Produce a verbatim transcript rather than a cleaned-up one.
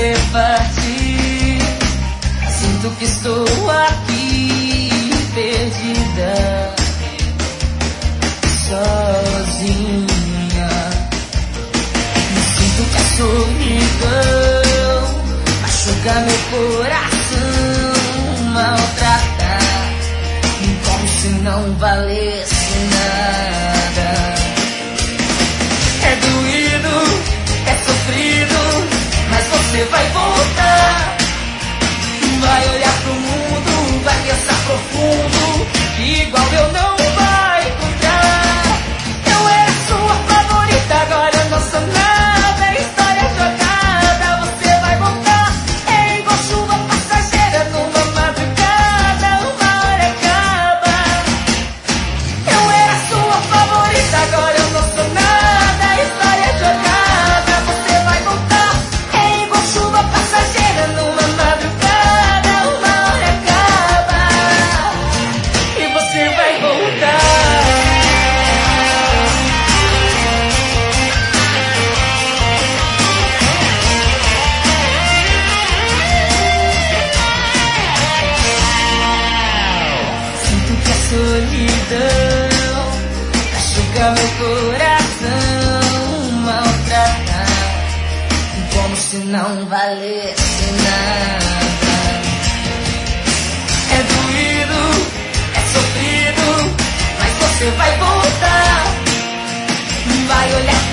você partir, sinto que estou aqui perdida, sozinha. Me sinto que a solidão machuca meu coração, maltrata, como se não valesse nada. É doído, é sofrido, mas você vai voltar. Vai olhar pro mundo, vai pensar profundo, igual eu não vai encontrar. Eu era sua favorita, agora eu não sou nada, história jogada, você vai voltar. É igual chuva passageira numa madrugada, uma hora acaba. Eu era sua favorita, agora eu não sou nada, história jogada, você vai voltar. É igual chuva passageira numa madrugada, uma hora acaba e você vai voltar. Sinto que a solidão machuca meu coração, maltrata, como se não valesse nada. É doído, é sofrido, mas você vai voltar. Vai olhar